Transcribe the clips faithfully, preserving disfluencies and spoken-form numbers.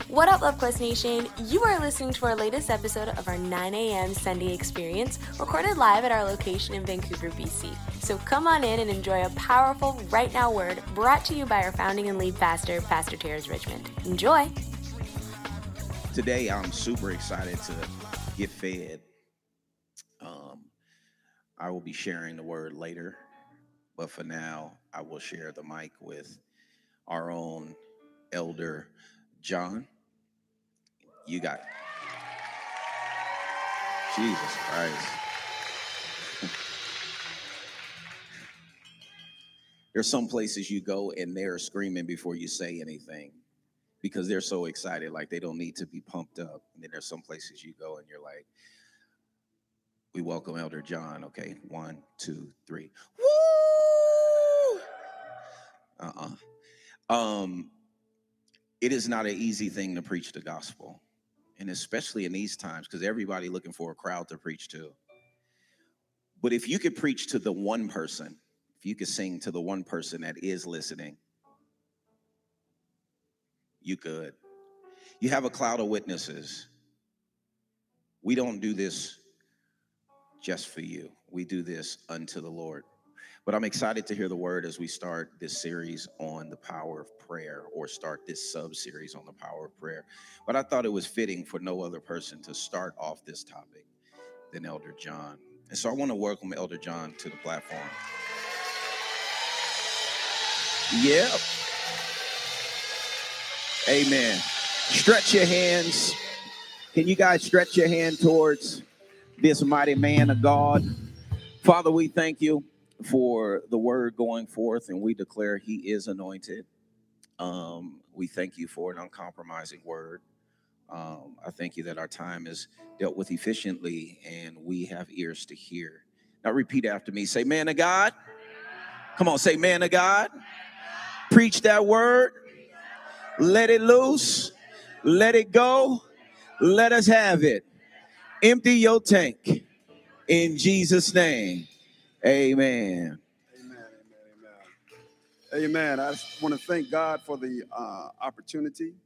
What up, Love Quest Nation? You are listening to our latest episode of our nine a.m. Sunday experience, recorded live at our location in Vancouver, B C. So come on in and enjoy a powerful Right Now word brought to you by our founding and lead pastor, Pastor Terrence Richmond. Enjoy. Today, I'm super excited to get fed. Um, I will be sharing the word later, but for now, I will share the mic with our own Elder John. You got it. Jesus Christ. There's some places you go and they're screaming before you say anything because they're so excited, like they don't need to be pumped up. And then there's some places you go and you're like, we welcome Elder John. Okay, one, two, three. Woo! Uh-uh. Um, it is not an easy thing to preach the gospel. And especially in these times, because everybody looking for a crowd to preach to. But if you could preach to the one person, if you could sing to the one person that is listening, you could. You have a cloud of witnesses. We don't do this just for you. We do this unto the Lord. But I'm excited to hear the word as we start this series on the power of prayer, or start this sub-series on the power of prayer. But I thought it was fitting for no other person to start off this topic than Elder John. And so I want to welcome Elder John to the platform. Yeah. Amen. Stretch your hands. Can you guys stretch your hand towards this mighty man of God? Father, we thank you for the word going forth, and we declare he is anointed. Um, we thank you for an uncompromising word. Um, I thank you that our time is dealt with efficiently and we have ears to hear. Now repeat after me. Say, man of God. Come on, say, man of God. Preach that word. Let it loose. Let it go. Let us have it. Empty your tank. In Jesus' name. Amen. Amen, amen, amen. Amen. I just want to thank God for the uh, opportunity.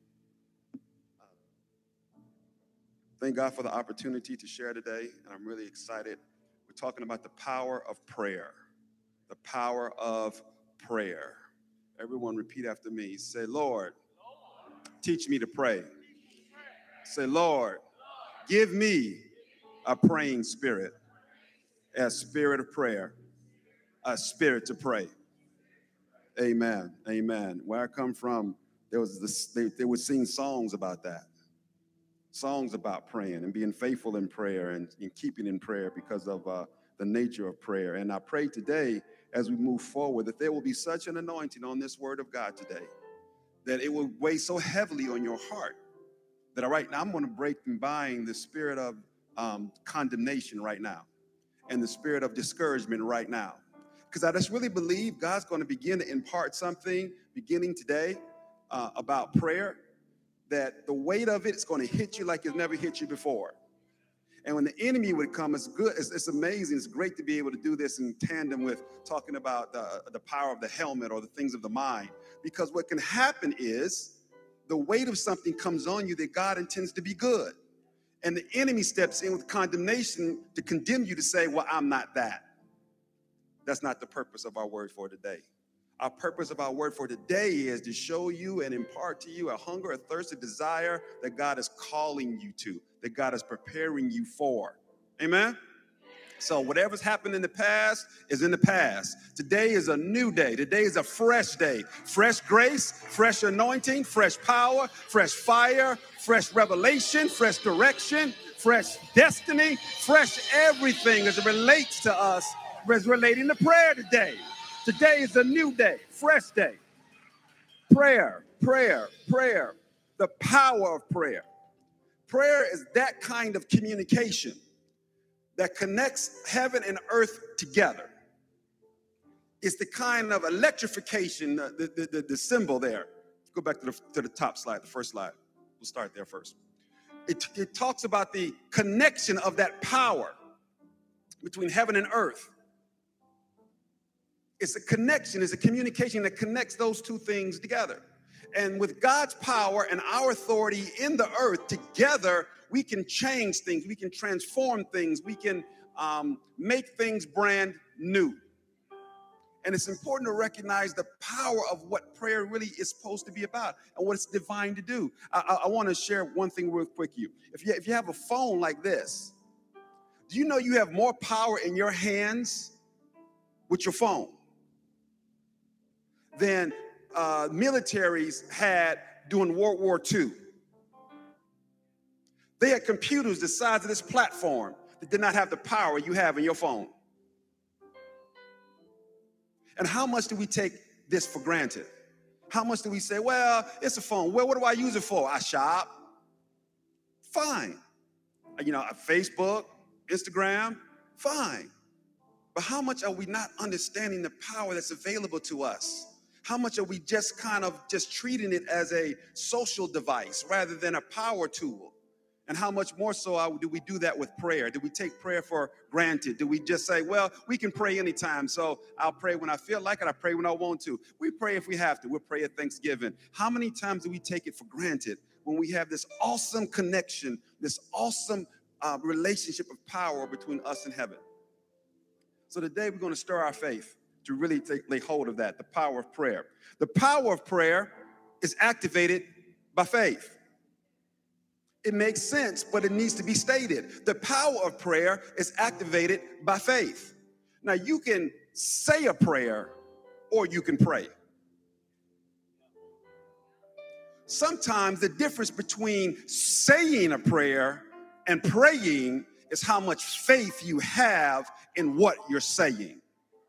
Thank God for the opportunity to share today, and I'm really excited. We're talking about the power of prayer. The power of prayer. Everyone repeat after me. Say, Lord, teach me to pray. Say, Lord, give me a praying spirit, a spirit of prayer, a spirit to pray. Amen. Amen. Where I come from, there was this, they, they would sing songs about that. Songs about praying and being faithful in prayer and, and keeping in prayer because of uh, the nature of prayer. And I pray today, as we move forward, that there will be such an anointing on this word of God today, that it will weigh so heavily on your heart, that right now I'm going to break and bind the spirit of um, condemnation right now and the spirit of discouragement right now. Because I just really believe God's going to begin to impart something beginning today uh, about prayer, that the weight of it is going to hit you like it's never hit you before. And when the enemy would come, it's good. It's, it's amazing. It's great to be able to do this in tandem with talking about the, the power of the helmet or the things of the mind. Because what can happen is the weight of something comes on you that God intends to be good. And the enemy steps in with condemnation to condemn you to say, well, I'm not that. That's not the purpose of our word for today. Our purpose of our word for today is to show you and impart to you a hunger, a thirst, a desire that God is calling you to, that God is preparing you for. Amen? So whatever's happened in the past is in the past. Today is a new day. Today is a fresh day. Fresh grace, fresh anointing, fresh power, fresh fire, fresh revelation, fresh direction, fresh destiny, fresh everything as it relates to us, as relating to prayer today. Today is a new day, fresh day. Prayer, prayer, prayer. The power of prayer. Prayer is that kind of communication that connects heaven and earth together. It's the kind of electrification, the, the, the, the symbol there. Go back to the, to the top slide, the first slide. We'll start there first. It, it talks about the connection of that power between heaven and earth. It's a connection, it's a communication that connects those two things together. And with God's power and our authority in the earth, together, we can change things. We can transform things. We can um, make things brand new. And it's important to recognize the power of what prayer really is supposed to be about and what it's designed to do. I, I, I want to share one thing real quick with you. If you. If you have a phone like this, do you know you have more power in your hands with your phone than uh, militaries had during World War Two? They had computers the size of this platform that did not have the power you have in your phone. And how much do we take this for granted? How much do we say, well, it's a phone. Well, what do I use it for? I shop. Fine. You know, Facebook, Instagram, fine. But how much are we not understanding the power that's available to us? How much are we just kind of just treating it as a social device rather than a power tool? And how much more so do we do that with prayer? Do we take prayer for granted? Do we just say, well, we can pray anytime, so I'll pray when I feel like it, I pray when I want to. We pray if we have to. We'll pray at Thanksgiving. How many times do we take it for granted when we have this awesome connection, this awesome uh, relationship of power between us and heaven? So today we're going to stir our faith to really take, lay hold of that, the power of prayer. The power of prayer is activated by faith. It makes sense, but it needs to be stated. The power of prayer is activated by faith. Now, you can say a prayer or you can pray. Sometimes the difference between saying a prayer and praying is how much faith you have in what you're saying.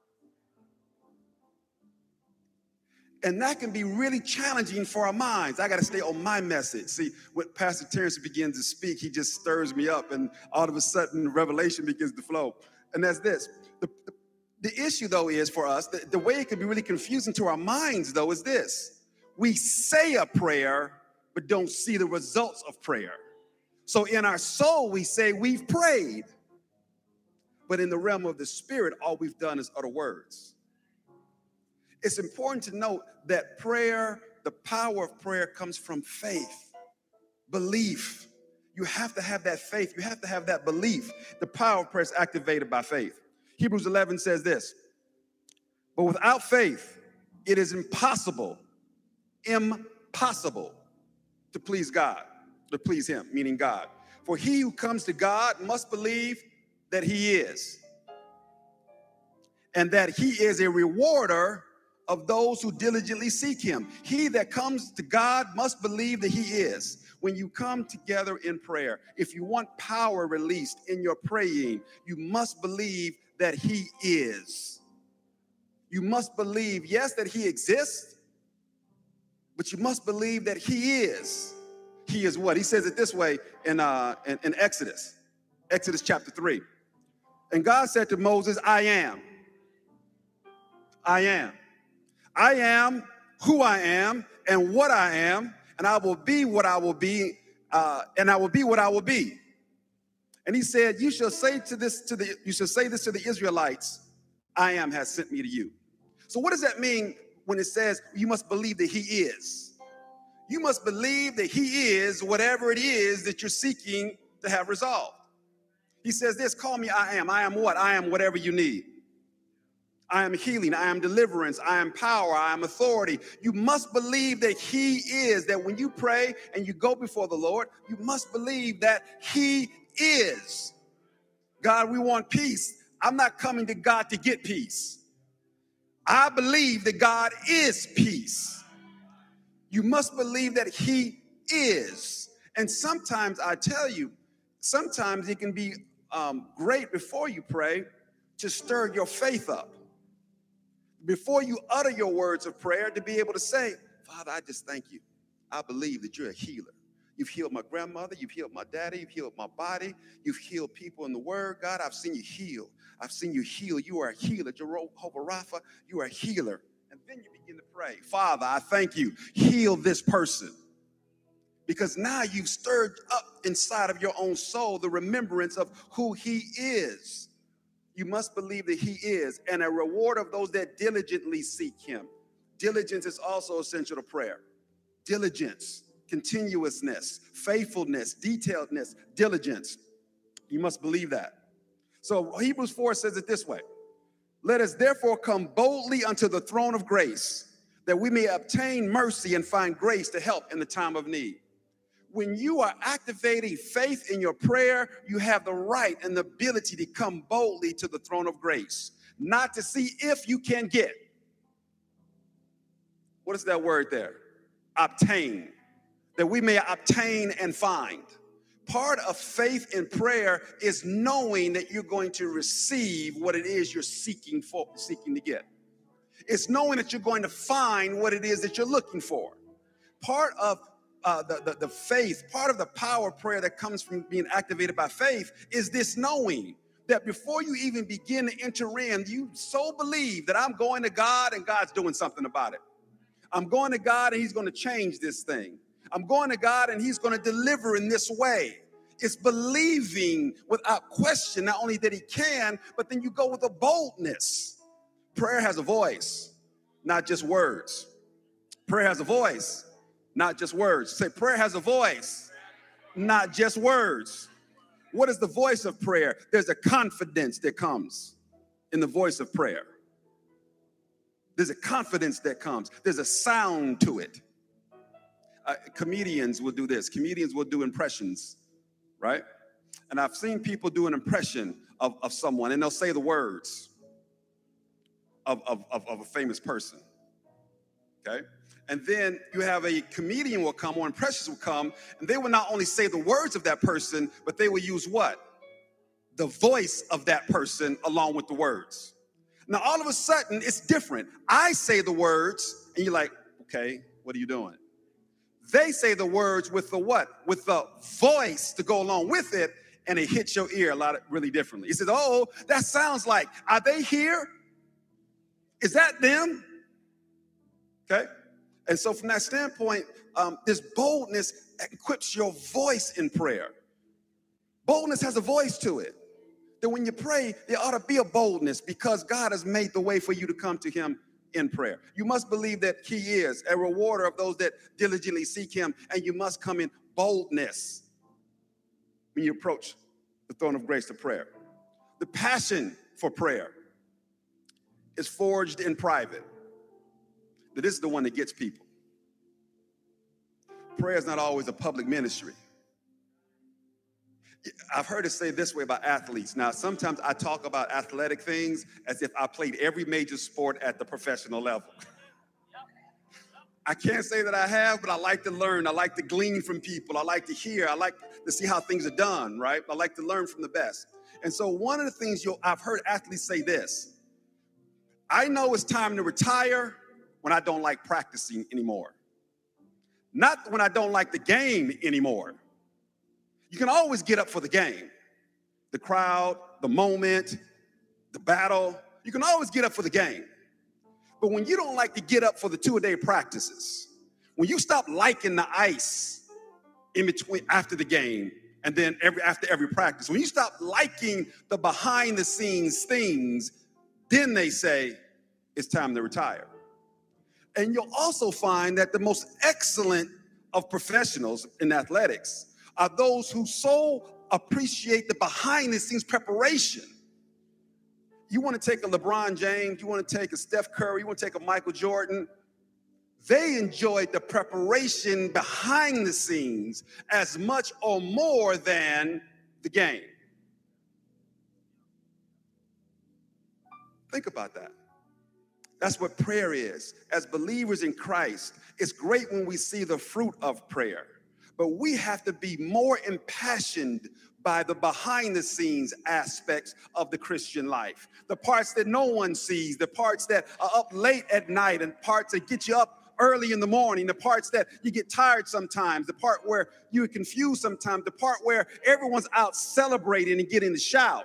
And that can be really challenging for our minds. I got to stay on my message. See, when Pastor Terrence begins to speak, he just stirs me up, and all of a sudden, revelation begins to flow. And that's this. The, the, the issue, though, is for us, the, the way it can be really confusing to our minds, though, is this. We say a prayer, but don't see the results of prayer. So in our soul, we say we've prayed. But in the realm of the spirit, all we've done is utter words. It's important to note that prayer, the power of prayer comes from faith, belief. You have to have that faith. You have to have that belief. The power of prayer is activated by faith. Hebrews eleven says this, but without faith, it is impossible, impossible to please God, to please him, meaning God. For he who comes to God must believe that he is, and that he is a rewarder of those who diligently seek him. He that comes to God must believe that he is. When you come together in prayer, if you want power released in your praying, you must believe that he is. You must believe, yes, that he exists, but you must believe that he is. He is what? He says it this way in, uh, in, in Exodus, Exodus chapter three. And God said to Moses, I am. I am. I am who I am and what I am, and I will be what I will be, uh, and I will be what I will be. And he said, you shall say to this to the you shall say this to the Israelites, I am has sent me to you. So what does that mean when it says you must believe that he is? You must believe that he is whatever it is that you're seeking to have resolved. He says this, call me I am. I am what? I am whatever you need. I am healing, I am deliverance, I am power, I am authority. You must believe that he is, that when you pray and you go before the Lord, you must believe that he is. God, we want peace. I'm not coming to God to get peace. I believe that God is peace. You must believe that he is. And sometimes, I tell you, sometimes it can be um, great before you pray to stir your faith up. Before you utter your words of prayer, to be able to say, Father, I just thank you. I believe that you're a healer. You've healed my grandmother. You've healed my daddy. You've healed my body. You've healed people in the word. God, I've seen you heal. I've seen you heal. You are a healer. Jehovah Rapha, you are a healer. And then you begin to pray, Father, I thank you. Heal this person. Because now you've stirred up inside of your own soul the remembrance of who he is. You must believe that he is, and a reward of those that diligently seek him. Diligence is also essential to prayer. diligence, continuousness, faithfulness, detailedness, diligence. You must believe that. So Hebrews four says it this way. Let us therefore come boldly unto the throne of grace, that we may obtain mercy and find grace to help in the time of need. When you are activating faith in your prayer, you have the right and the ability to come boldly to the throne of grace, not to see if you can get. What is that word there? Obtain. That we may obtain and find. Part of faith in prayer is knowing that you're going to receive what it is you're seeking for, seeking to get. It's knowing that you're going to find what it is that you're looking for. Part of uh, the, the, the faith, part of the power of prayer that comes from being activated by faith is this knowing that before you even begin to enter in, you so believe that I'm going to God and God's doing something about it. I'm going to God and he's going to change this thing. I'm going to God and he's going to deliver in this way. It's believing without question, not only that he can, but then you go with a boldness. Prayer has a voice, not just words. Prayer has a voice, not just words. Say, prayer has a voice, not just words. What is the voice of prayer? There's a confidence that comes in the voice of prayer. There's a confidence that comes. There's a sound to it. Uh, comedians will do this. Comedians will do impressions, right? And I've seen people do an impression of, of someone, and they'll say the words of, of, of, of a famous person, okay? And then you have a comedian will come, or impressions will come, and they will not only say the words of that person, but they will use what? The voice of that person along with the words. Now, all of a sudden, it's different. I say the words, and you're like, okay, what are you doing? They say the words with the what? With the voice to go along with it, and it hits your ear a lot of, really differently. It says, oh, that sounds like, are they here? Is that them? Okay? And so from that standpoint, um, this boldness equips your voice in prayer. Boldness has a voice to it. That when you pray, there ought to be a boldness because God has made the way for you to come to him in prayer. You must believe that he is a rewarder of those that diligently seek him, and you must come in boldness when you approach the throne of grace to prayer. The passion for prayer is forged in private. That this is the one that gets people. Prayer is not always a public ministry. I've heard it say this way about athletes. Now, sometimes I talk about athletic things as if I played every major sport at the professional level. I can't say that I have, but I like to learn. I like to glean from people. I like to hear. I like to see how things are done, right? I like to learn from the best. And so one of the things you'll, I've heard athletes say this, I know it's time to retire when I don't like practicing anymore. Not when I don't like the game anymore. You can always get up for the game, the crowd, the moment, the battle. You can always get up for the game. But when you don't like to get up for the two-a-day practices, when you stop liking the ice in between after the game and then every after every practice, when you stop liking the behind-the-scenes things, then they say it's time to retire. And you'll also find that the most excellent of professionals in athletics are those who so appreciate the behind-the-scenes preparation. You want to take a LeBron James, you want to take a Steph Curry, you want to take a Michael Jordan. They enjoyed the preparation behind the scenes as much or more than the game. Think about that. That's what prayer is. As believers in Christ, it's great when we see the fruit of prayer. But we have to be more impassioned by the behind the scenes aspects of the Christian life. The parts that no one sees, the parts that are up late at night, and parts that get you up early in the morning, the parts that you get tired sometimes, the part where you're confused sometimes, the part where everyone's out celebrating and getting the shout.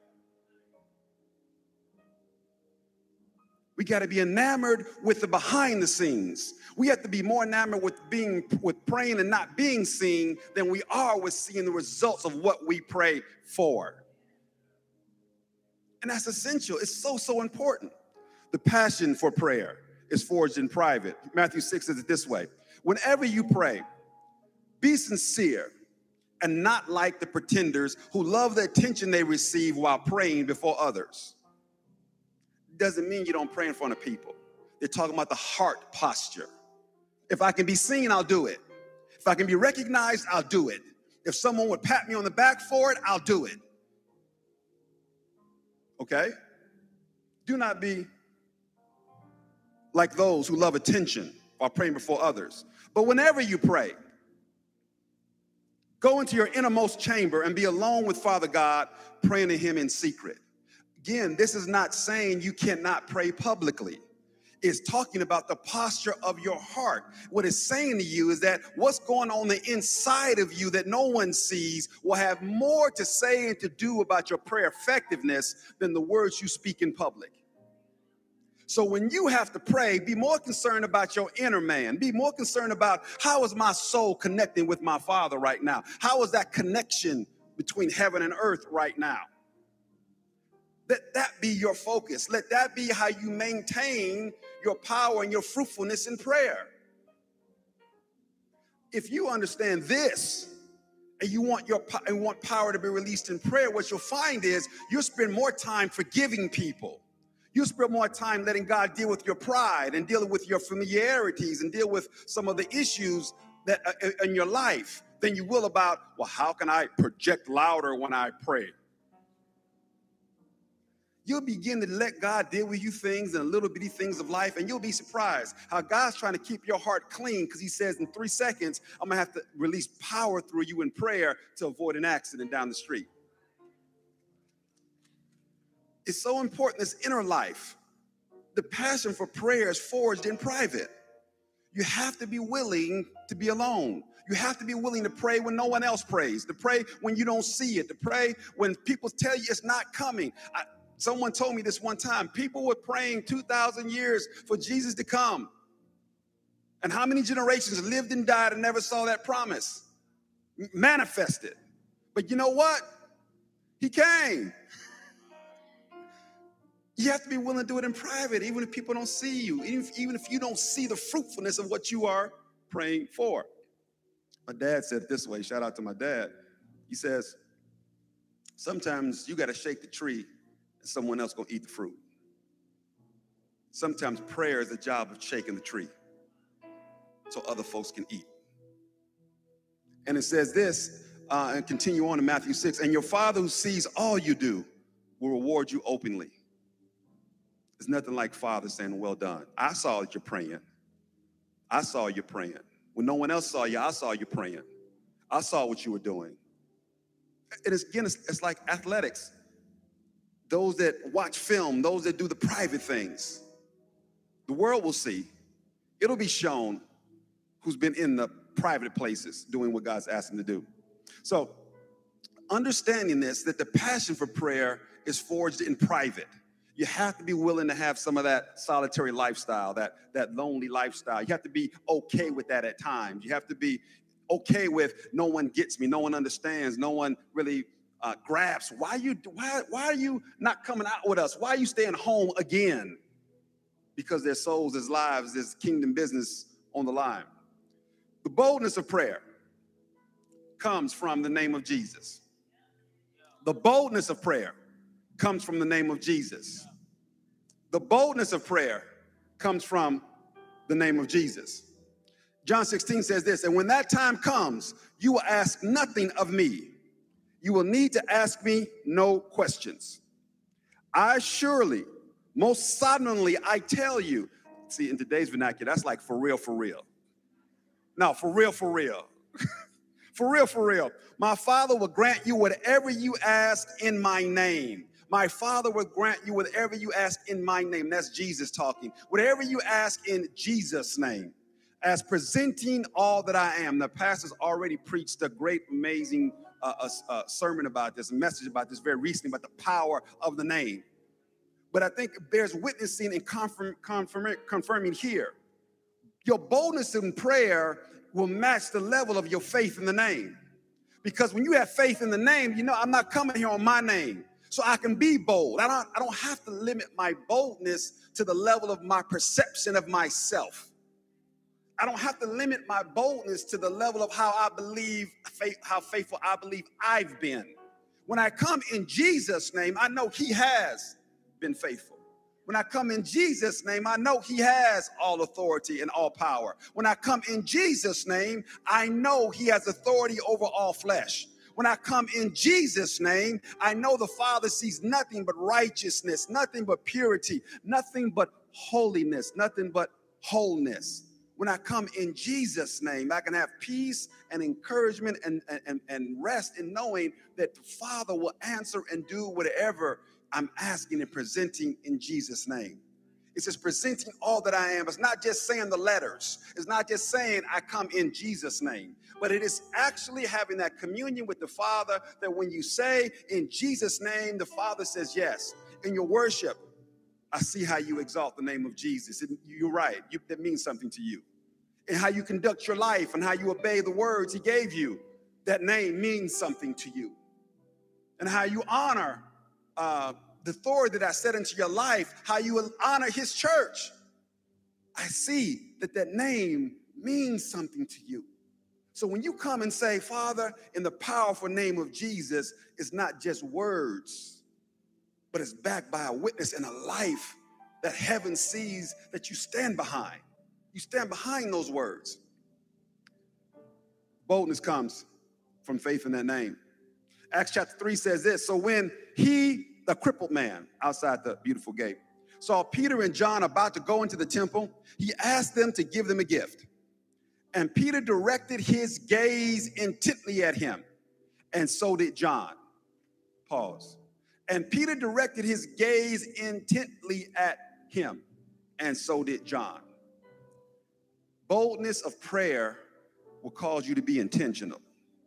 We got to be enamored with the behind the scenes. We have to be more enamored with being, with praying and not being seen than we are with seeing the results of what we pray for. And that's essential. It's so, so important. The passion for prayer is forged in private. Matthew six says it this way. Whenever you pray, be sincere and not like the pretenders who love the attention they receive while praying before others. Doesn't mean you don't pray in front of people. They're talking about the heart posture. If I can be seen, I'll do it. If I can be recognized, I'll do it. If someone would pat me on the back for it, I'll do it. Okay? Do not be like those who love attention while praying before others. But whenever you pray, go into your innermost chamber and be alone with Father God, praying to him in secret. Again, this is not saying you cannot pray publicly. It's talking about the posture of your heart. What it's saying to you is that what's going on the inside of you that no one sees will have more to say and to do about your prayer effectiveness than the words you speak in public. So when you have to pray, be more concerned about your inner man. Be more concerned about how is my soul connecting with my Father right now? How is that connection between heaven and earth right now? Let that be your focus. Let that be how you maintain your power and your fruitfulness in prayer. If you understand this and you want your and want power to be released in prayer, what you'll find is you'll spend more time forgiving people. You'll spend more time letting God deal with your pride and dealing with your familiarities and deal with some of the issues that uh, in your life than you will about, well, how can I project louder when I pray? You'll begin to let God deal with you things and little bitty things of life, and you'll be surprised how God's trying to keep your heart clean because he says in three seconds, I'm going to have to release power through you in prayer to avoid an accident down the street. It's so important, this inner life. The passion for prayer is forged in private. You have to be willing to be alone. You have to be willing to pray when no one else prays, to pray when you don't see it, to pray when people tell you it's not coming. I, Someone told me this one time, people were praying two thousand years for Jesus to come. And how many generations lived and died and never saw that promise manifested? But you know what? He came. You have to be willing to do it in private, even if people don't see you, even if, even if you don't see the fruitfulness of what you are praying for. My dad said it this way, shout out to my dad. He says, sometimes you got to shake the tree someone else gonna eat the fruit. Sometimes prayer is the job of shaking the tree so other folks can eat. And it says this, uh, and continue on in Matthew six, and your Father who sees all you do will reward you openly. There's nothing like Father saying, well done. I saw that you're praying. I saw you praying. When no one else saw you, I saw you praying. I saw what you were doing. And it's, again, it's, it's like athletics. Those that watch film, those that do the private things, the world will see. It'll be shown who's been in the private places doing what God's asked him to do. So understanding this, that the passion for prayer is forged in private. You have to be willing to have some of that solitary lifestyle, that, that lonely lifestyle. You have to be okay with that at times. You have to be okay with no one gets me, no one understands, no one really Uh, grasps. Why you why why are you not coming out with us? Why are you staying home again? Because their souls, their lives, there's kingdom business on the line. The boldness of prayer comes from the name of Jesus. The boldness of prayer comes from the name of Jesus. The boldness of prayer comes from the name of Jesus. John sixteen says this, and when that time comes, you will ask nothing of me. You will need to ask me no questions. I surely, most solemnly, I tell you. See, in today's vernacular, that's like for real, for real. No, for real, for real. For real, for real. My Father will grant you whatever you ask in my name. My Father will grant you whatever you ask in my name. That's Jesus talking. Whatever you ask in Jesus' name. As presenting all that I am. The pastor's already preached a great, amazing uh, a, a sermon about this, a message about this very recently, about the power of the name. But I think it bears witnessing and confirm, confirm, confirming here. Your boldness in prayer will match the level of your faith in the name. Because when you have faith in the name, you know, I'm not coming here on my name. So I can be bold. I don't, I don't have to limit my boldness to the level of my perception of myself. I don't have to limit my boldness to the level of how I believe, how faithful I believe I've been. When I come in Jesus' name, I know he has been faithful. When I come in Jesus' name, I know he has all authority and all power. When I come in Jesus' name, I know he has authority over all flesh. When I come in Jesus' name, I know the Father sees nothing but righteousness, nothing but purity, nothing but holiness, nothing but wholeness. When I come in Jesus' name, I can have peace and encouragement and, and, and rest in knowing that the Father will answer and do whatever I'm asking and presenting in Jesus' name. It says presenting all that I am. It's not just saying the letters. It's not just saying I come in Jesus' name. But it is actually having that communion with the Father that when you say in Jesus' name, the Father says yes. In your worship, I see how you exalt the name of Jesus. And you're right. You, that means something to you. And how you conduct your life and how you obey the words he gave you, that name means something to you. And how you honor uh, the authority that I set into your life, how you will honor his church. I see that that name means something to you. So when you come and say, Father, in the powerful name of Jesus, it's not just words, but it's backed by a witness and a life that heaven sees that you stand behind. You stand behind those words. Boldness comes from faith in that name. Acts chapter three says this, so when he, the crippled man outside the beautiful gate, saw Peter and John about to go into the temple, he asked them to give them a gift. And Peter directed his gaze intently at him, and so did John. Pause. And Peter directed his gaze intently at him, and so did John. Boldness of prayer will cause you to be intentional.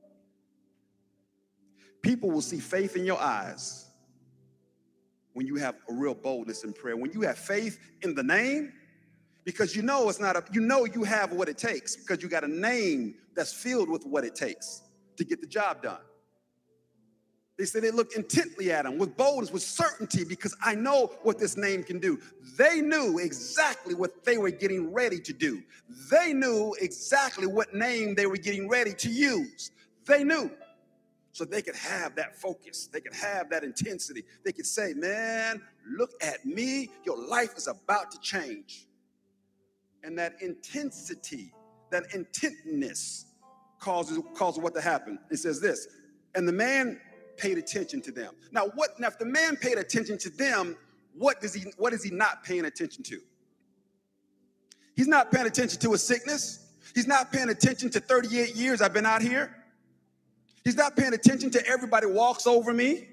People will see faith in your eyes when you have a real boldness in prayer. When you have faith in the name, because you know it's not a, you know you have what it takes because you got a name that's filled with what it takes to get the job done. They said they looked intently at him with boldness, with certainty, because I know what this name can do. They knew exactly what they were getting ready to do. They knew exactly what name they were getting ready to use. They knew. So they could have that focus. They could have that intensity. They could say, man, look at me. Your life is about to change. And that intensity, that intentness causes, causes what to happen. It says this, and the man paid attention to them. Now, what? Now, if the man paid attention to them, what does he? What is he not paying attention to? He's not paying attention to a sickness. He's not paying attention to thirty-eight years I've been out here. He's not paying attention to everybody walks over me.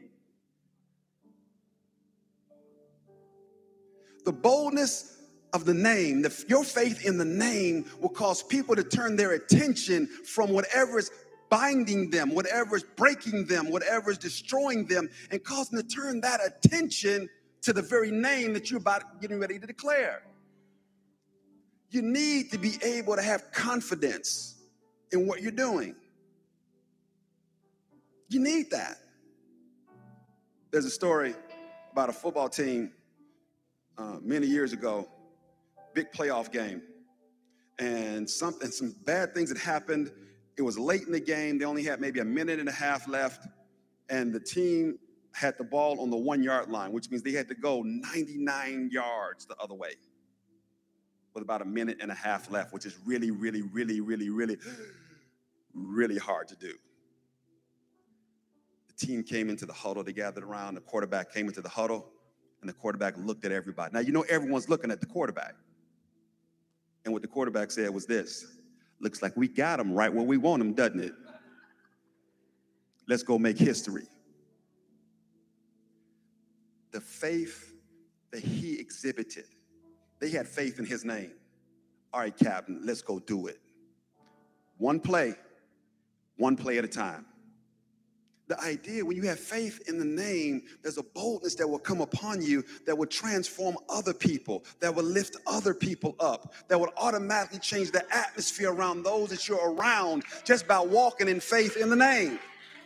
The boldness of the name, the, your faith in the name will cause people to turn their attention from whatever is binding them, whatever is breaking them, whatever is destroying them, and cause them to turn that attention to the very name that you're about getting ready to declare. You need to be able to have confidence in what you're doing. You need that. There's a story about a football team uh, many years ago, big playoff game, and something, some bad things had happened. It was late in the game. They only had maybe a minute and a half left, and the team had the ball on the one-yard line, which means they had to go ninety-nine yards the other way with about a minute and a half left, which is really, really, really, really, really, really hard to do. The team came into the huddle. They gathered around. The quarterback came into the huddle, and the quarterback looked at everybody. Now, you know everyone's looking at the quarterback. And what the quarterback said was this, looks like we got him right where we want him, doesn't it? Let's go make history. The faith that he exhibited, they had faith in his name. All right, Captain, let's go do it. One play, one play at a time. The idea, when you have faith in the name, there's a boldness that will come upon you that will transform other people, that will lift other people up, that will automatically change the atmosphere around those that you're around just by walking in faith in the name.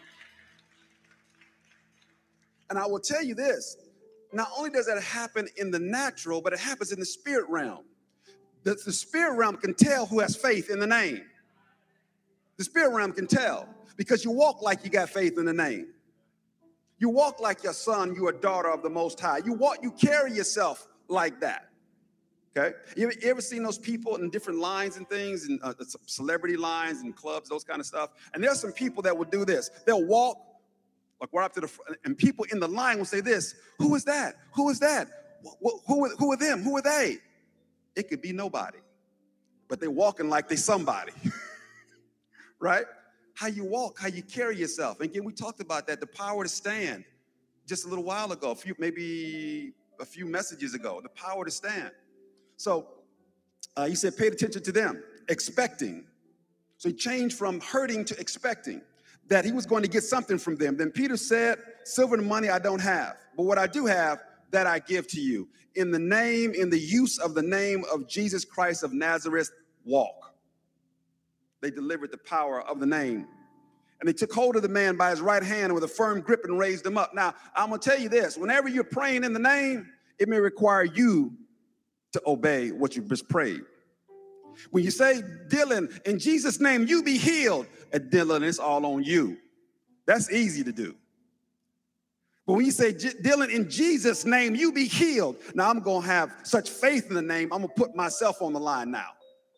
And I will tell you this, not only does that happen in the natural, but it happens in the spirit realm. The, the spirit realm can tell who has faith in the name. The spirit realm can tell because you walk like you got faith in the name. You walk like your son, you're a daughter of the Most High. You walk, you carry yourself like that. Okay? You ever, you ever seen those people in different lines and things, and uh, celebrity lines and clubs, those kind of stuff? And there's some people that will do this. They'll walk like right up to the front, and people in the line will say this: "Who is that? Who is that? Who, who, who are them? Who are they?" It could be nobody, but they're walking like they somebody, right? How you walk, how you carry yourself. And again, we talked about that, the power to stand just a little while ago, a few, maybe a few messages ago, the power to stand. So uh, he said, paid attention to them, expecting. So he changed from hurting to expecting that he was going to get something from them. Then Peter said, silver and money I don't have, but what I do have, that I give to you. In the name, in the use of the name of Jesus Christ of Nazareth, walk. They delivered the power of the name. And they took hold of the man by his right hand with a firm grip and raised him up. Now, I'm going to tell you this. Whenever you're praying in the name, it may require you to obey what you just prayed. When you say, Dylan, in Jesus' name, you be healed. And Dylan, it's all on you. That's easy to do. But when you say, Dylan, in Jesus' name, you be healed. Now, I'm going to have such faith in the name, I'm going to put myself on the line now.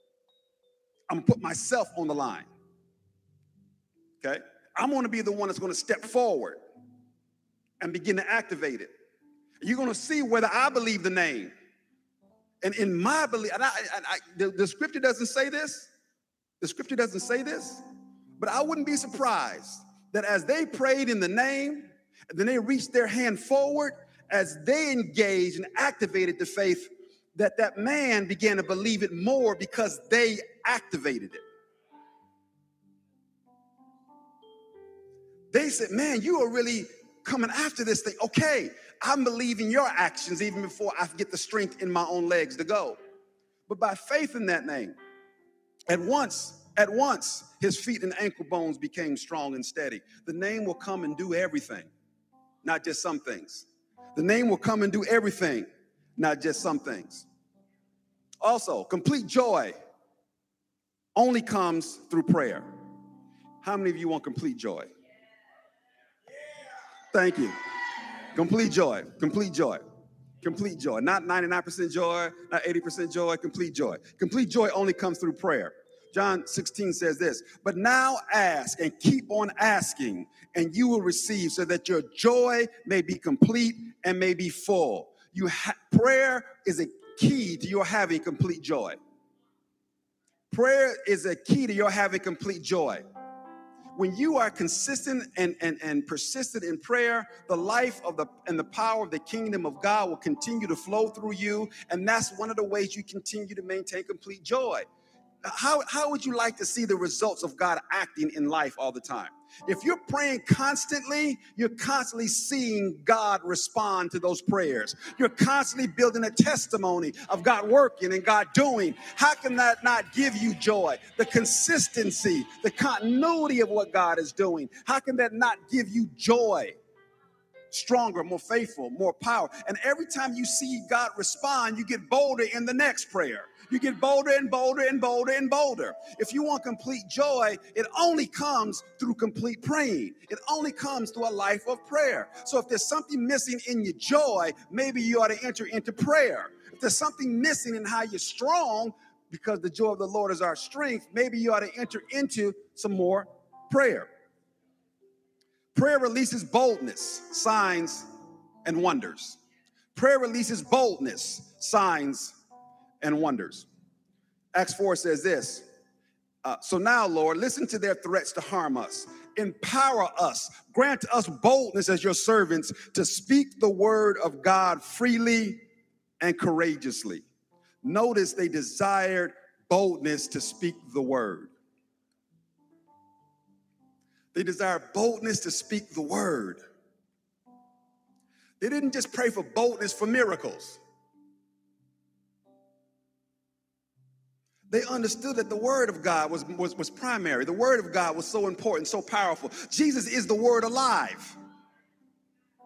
I'm going to put myself on the line. Okay? I'm going to be the one that's going to step forward and begin to activate it. You're going to see whether I believe the name. And in my belief, and I, and I, the, the scripture doesn't say this. The scripture doesn't say this. But I wouldn't be surprised that as they prayed in the name, and then they reached their hand forward, as they engaged and activated the faith, that that man began to believe it more because they activated it. They said, man, you are really coming after this thing. Okay, I'm believing your actions even before I get the strength in my own legs to go. But by faith in that name, at once, at once, his feet and ankle bones became strong and steady. The name will come and do everything, not just some things. The name will come and do everything, not just some things. Also, complete joy only comes through prayer. How many of you want complete joy? Thank you. Complete joy, complete joy, complete joy. Not ninety-nine percent joy, not eighty percent joy, complete joy. Complete joy only comes through prayer. John sixteen says this, but now ask and keep on asking, and you will receive, so that your joy may be complete and may be full. You ha- prayer is a key to your having complete joy. Prayer is a key to your having complete joy. When you are consistent and, and, and persistent in prayer, the life of the and the power of the kingdom of God will continue to flow through you. And that's one of the ways you continue to maintain complete joy. How, how would you like to see the results of God acting in life all the time? If you're praying constantly, you're constantly seeing God respond to those prayers. You're constantly building a testimony of God working and God doing. How can that not give you joy? The consistency, the continuity of what God is doing. How can that not give you joy? Stronger, more faithful, more power. And every time you see God respond, you get bolder in the next prayer. You get bolder and bolder and bolder and bolder. If you want complete joy, it only comes through complete praying. It only comes through a life of prayer. So if there's something missing in your joy, maybe you ought to enter into prayer. If there's something missing in how you're strong, because the joy of the Lord is our strength, maybe you ought to enter into some more prayer. Prayer releases boldness, signs, and wonders. Prayer releases boldness, signs, and wonders. Acts four says this, uh, so now, Lord, listen to their threats to harm us. Empower us. Grant us boldness as your servants to speak the word of God freely and courageously. Notice they desired boldness to speak the word. They desired boldness to speak the word. They didn't just pray for boldness for miracles. They understood that the word of God was, was, was primary. The word of God was so important, so powerful. Jesus is the word alive.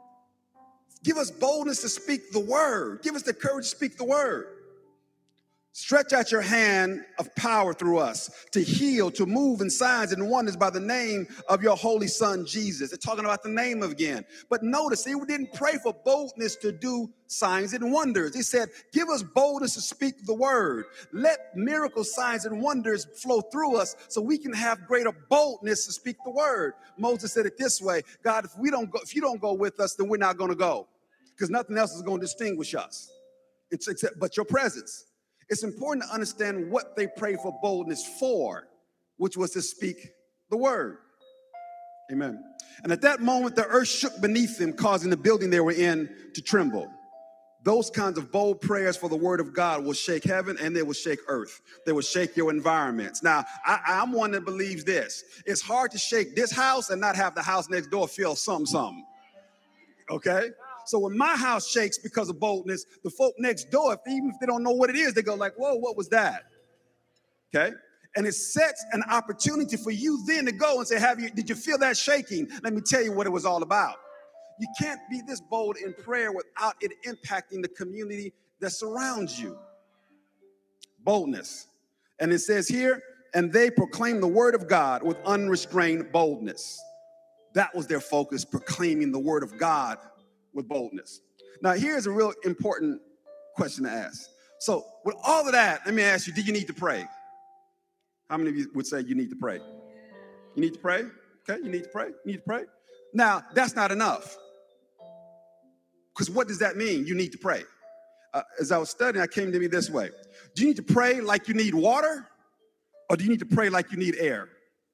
Give us boldness to speak the word. Give us the courage to speak the word. Stretch out your hand of power through us to heal, to move in signs and wonders by the name of your holy son, Jesus. They're talking about the name again. But notice, they didn't pray for boldness to do signs and wonders. He said, give us boldness to speak the word. Let miracle signs and wonders flow through us so we can have greater boldness to speak the word. Moses said it this way, God, if we don't go, if you don't go with us, then we're not going to go, because nothing else is going to distinguish us. It's except but your presence. It's important to understand what they prayed for boldness for, which was to speak the word. Amen. And at that moment, the earth shook beneath them, causing the building they were in to tremble. Those kinds of bold prayers for the word of God will shake heaven and they will shake earth. They will shake your environments. Now, I, I'm one that believes this. It's hard to shake this house and not have the house next door feel something, something. Okay? So when my house shakes because of boldness, the folk next door, if, even if they don't know what it is, they go like, whoa, what was that? Okay? And it sets an opportunity for you then to go and say, "Have you? Did you feel that shaking? Let me tell you what it was all about." You can't be this bold in prayer without it impacting the community that surrounds you. Boldness. And it says here, and they proclaim the word of God with unrestrained boldness. That was their focus, proclaiming the word of God with boldness. Now, here's a real important question to ask. So with all of that, let me ask you, do you need to pray? How many of you would say you need to pray? You need to pray? Okay, you need to pray? You need to pray? Now, that's not enough. Because what does that mean? You need to pray. Uh, as I was studying, I came to me this way. Do you need to pray like you need water? Or do you need to pray like you need air?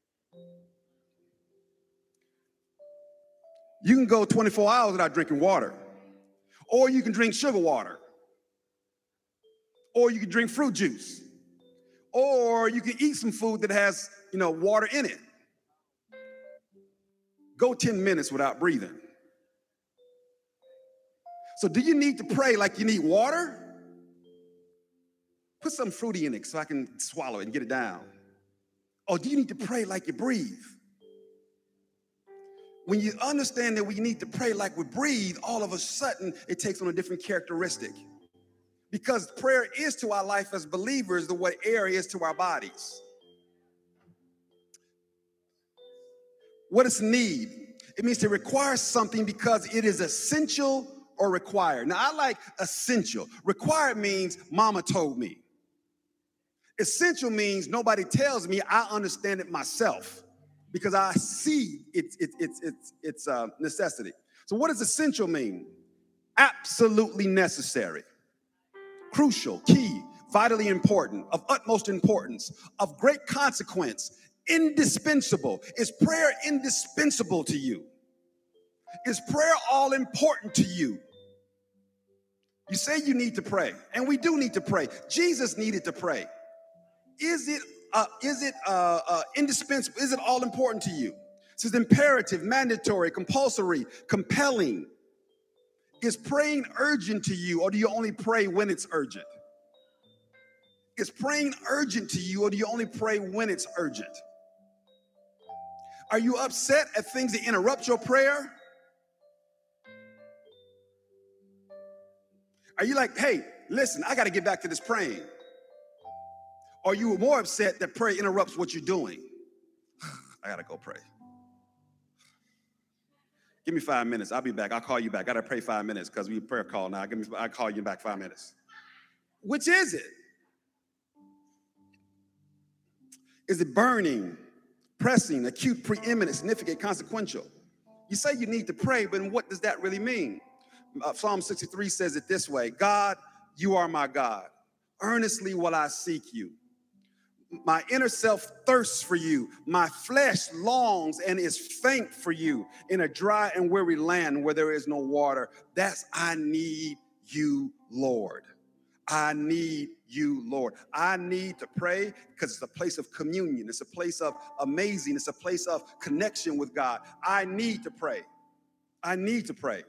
You can go twenty-four hours without drinking water. Or you can drink sugar water. Or you can drink fruit juice. Or you can eat some food that has, you know, water in it. Go ten minutes without breathing. So do you need to pray like you need water? Put some fruity in it so I can swallow it and get it down. Or do you need to pray like you breathe? When you understand that we need to pray like we breathe, all of a sudden it takes on a different characteristic. Because prayer is to our life as believers the way air is to our bodies. What is need? It means to require something because it is essential or required. Now, I like essential. Required means mama told me. Essential means nobody tells me, I understand it myself because I see its its its its its uh, necessity. So what does essential mean? Absolutely necessary, crucial, key, vitally important, of utmost importance, of great consequence, indispensable. Is prayer indispensable to you? Is prayer all important to you? You say you need to pray, and we do need to pray. Jesus needed to pray. Is it uh, is it uh, uh, indispensable? Is it all important to you? This is imperative, mandatory, compulsory, compelling. Is praying urgent to you, or do you only pray when it's urgent? Is praying urgent to you, or do you only pray when it's urgent? Are you upset at things that interrupt your prayer? Are you like, hey, listen, I got to get back to this praying? Or are you more upset that prayer interrupts what you're doing? I got to go pray. Give me five minutes. I'll be back. I'll call you back. I got to pray five minutes because we have a prayer call now. Give me, I'll call you back five minutes. Which is it? Is it burning, pressing, acute, preeminent, significant, consequential? You say you need to pray, but what does that really mean? Uh, Psalm sixty-three says it this way: God, you are my God. Earnestly will I seek you. My inner self thirsts for you. My flesh longs and is faint for you in a dry and weary land where there is no water. That's I need you, Lord. I need you, Lord. I need to pray because it's a place of communion. It's a place of amazing. It's a place of connection with God. I need to pray. I need to pray.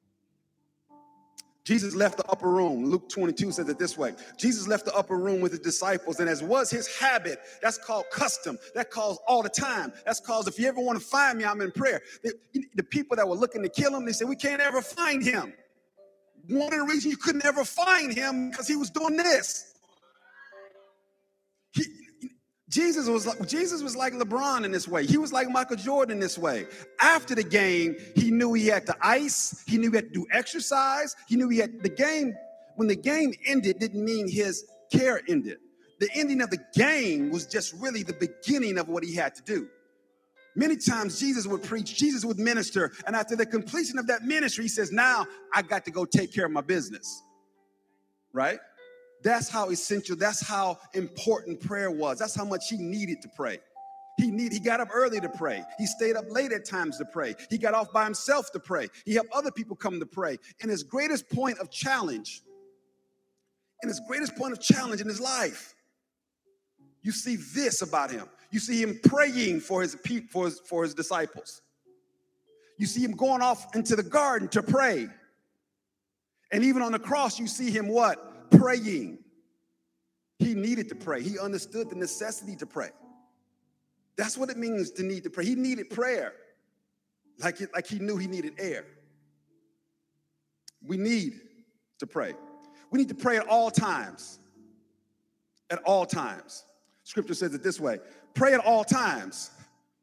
Jesus left the upper room. Luke twenty-two says it this way. Jesus left the upper room with his disciples, and as was his habit, that's called custom. That calls all the time. That's called, if you ever want to find me, I'm in prayer. The, the people that were looking to kill him, they said, we can't ever find him. One of the reasons you couldn't ever find him because he was doing this. He, Jesus was like, Jesus was like LeBron in this way. He was like Michael Jordan in this way. After the game, he knew he had to ice. He knew he had to do exercise. He knew he had the game. When the game ended, didn't mean his care ended. The ending of the game was just really the beginning of what he had to do. Many times Jesus would preach, Jesus would minister, and after the completion of that ministry, he says, now I got to go take care of my business. Right? That's how essential, that's how important prayer was. That's how much he needed to pray. He need, he got up early to pray. He stayed up late at times to pray. He got off by himself to pray. He helped other people come to pray. And his greatest point of challenge, and his greatest point of challenge in his life, you see this about him. You see him praying for his, for his, for his disciples. You see him going off into the garden to pray. And even on the cross, you see him what? Praying. He needed to pray. He understood the necessity to pray. That's what it means to need to pray. He needed prayer like, it, like he knew he needed air. We need to pray. We need to pray at all times. At all times. Scripture says it this way. Pray at all times.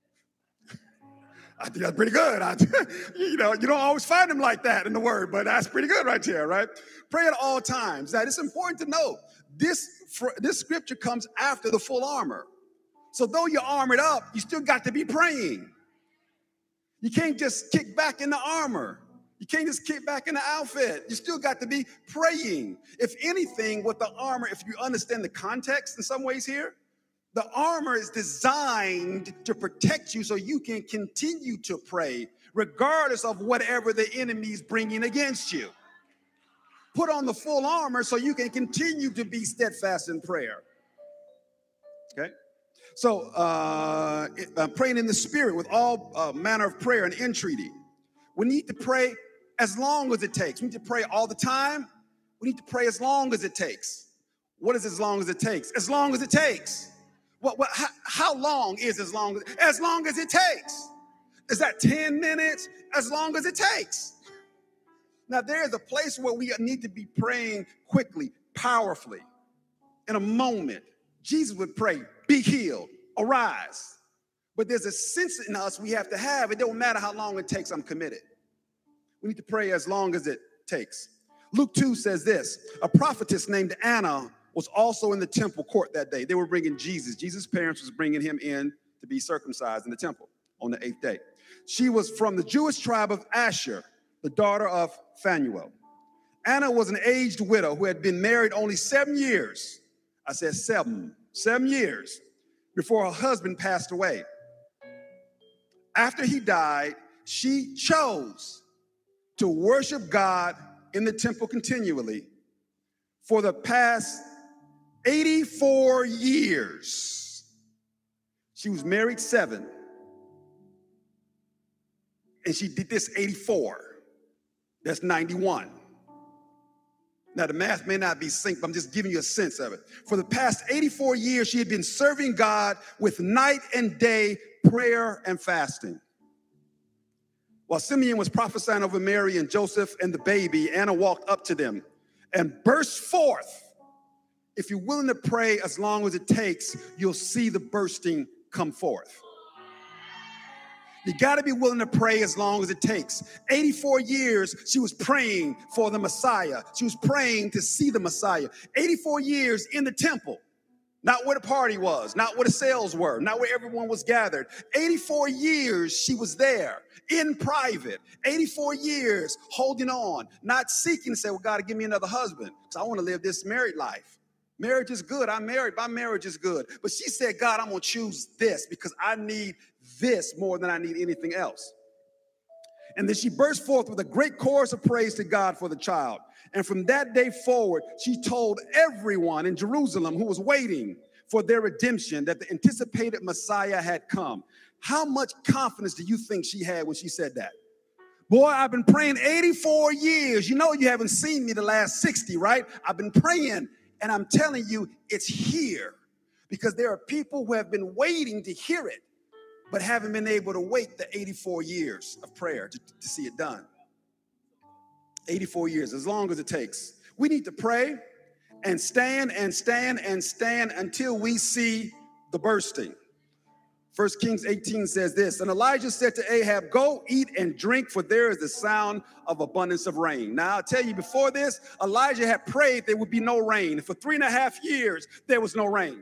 I think that's pretty good. I, you know, you don't always find them like that in the word, but that's pretty good right there, right? Pray at all times. Now, it's important to know this, this scripture comes after the full armor. So though you're armored up, you still got to be praying. You can't just kick back in the armor. You can't just kick back in the outfit. You still got to be praying. If anything, with the armor, if you understand the context in some ways here, the armor is designed to protect you so you can continue to pray regardless of whatever the enemy is bringing against you. Put on the full armor so you can continue to be steadfast in prayer. Okay? So, uh, uh, praying in the Spirit with all uh, manner of prayer and entreaty. We need to pray as long as it takes. We need to pray all the time. We need to pray as long as it takes. What is as long as it takes? As long as it takes. What, what, how, how long is as long as, as long as it takes? Is that ten minutes? As long as it takes. Now, there is a place where we need to be praying quickly, powerfully, in a moment. Jesus would pray, be healed, arise. But there's a sense in us we have to have. It don't matter how long it takes, I'm committed. We need to pray as long as it takes. Luke two says this, a prophetess named Anna was also in the temple court that day. They were bringing Jesus. Jesus' parents was bringing him in to be circumcised in the temple on the eighth day. She was from the Jewish tribe of Asher, the daughter of Phanuel. Anna was an aged widow who had been married only seven years. I said seven, seven years before her husband passed away. After he died, she chose to worship God in the temple continually for the past eighty-four years. She was married seven, and she did this eighty-four. That's ninety-one. Now, the math may not be synced, but I'm just giving you a sense of it. For the past eighty-four years, she had been serving God with night and day prayer and fasting. While Simeon was prophesying over Mary and Joseph and the baby, Anna walked up to them and burst forth. If you're willing to pray as long as it takes, you'll see the bursting come forth. You got to be willing to pray as long as it takes. eighty-four years, she was praying for the Messiah. She was praying to see the Messiah. eighty-four years in the temple, not where the party was, not where the sales were, not where everyone was gathered. eighty-four years she was there in private. eighty-four years holding on, not seeking to say, well, God, give me another husband because I want to live this married life. Marriage is good. I'm married. My marriage is good. But she said, God, I'm going to choose this because I need this more than I need anything else. And then she burst forth with a great chorus of praise to God for the child. And from that day forward, she told everyone in Jerusalem who was waiting for their redemption that the anticipated Messiah had come. How much confidence do you think she had when she said that? Boy, I've been praying eighty-four years. You know you haven't seen me the last sixty, right? I've been praying. And I'm telling you, it's here because there are people who have been waiting to hear it, but haven't been able to wait the eighty-four years of prayer to, to see it done. eighty-four years, as long as it takes. We need to pray and stand and stand and stand until we see the bursting. First Kings eighteen says this, and Elijah said to Ahab, go eat and drink, for there is the sound of abundance of rain. Now, I'll tell you, before this, Elijah had prayed there would be no rain. For three and a half years, there was no rain.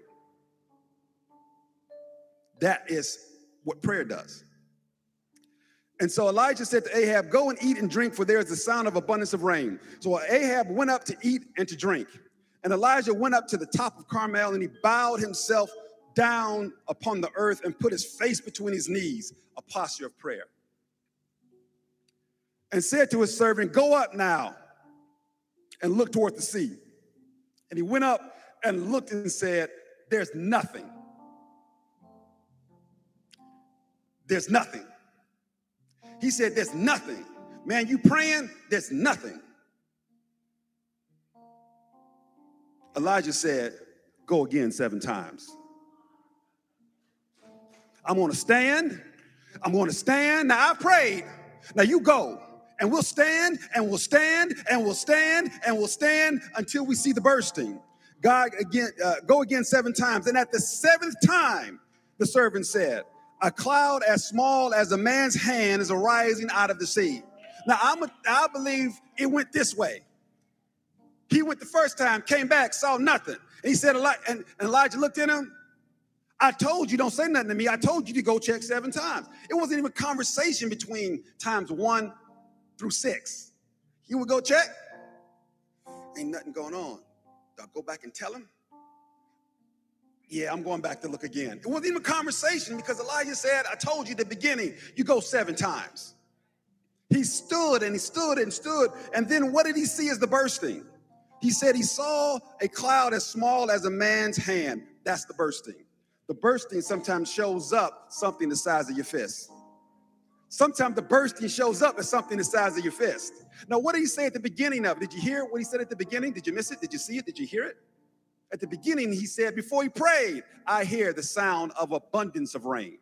That is what prayer does. And so Elijah said to Ahab, go and eat and drink, for there is the sound of abundance of rain. So Ahab went up to eat and to drink. And Elijah went up to the top of Carmel, and he bowed himself down upon the earth and put his face between his knees, a posture of prayer, and said to his servant, go up now and look toward the sea. And he went up and looked and said, there's nothing. There's nothing. He said, there's nothing. Man, you praying? There's nothing. Elijah said, go again seven times. I'm going to stand. I'm going to stand. Now, I prayed. Now, you go. And we'll stand, and we'll stand, and we'll stand, and we'll stand until we see the bursting. God, again, uh, go again seven times. And at the seventh time, the servant said, a cloud as small as a man's hand is arising out of the sea. Now, I'm a, I believe it went this way. He went the first time, came back, saw nothing. And he said, and Elijah looked at him. I told you, don't say nothing to me. I told you to go check seven times. It wasn't even a conversation between times one through six. You would go check. Ain't nothing going on. Do I go back and tell him? Yeah, I'm going back to look again. It wasn't even a conversation because Elijah said, I told you at the beginning, you go seven times. He stood and he stood and stood. And then what did he see as the bursting? He said he saw a cloud as small as a man's hand. That's the bursting. The bursting sometimes shows up something the size of your fist. Sometimes the bursting shows up as something the size of your fist. Now, what did he say at the beginning of it? Did you hear what he said at the beginning? Did you miss it? Did you see it? Did you hear it? At the beginning, he said, before he prayed, I hear the sound of abundance of rain.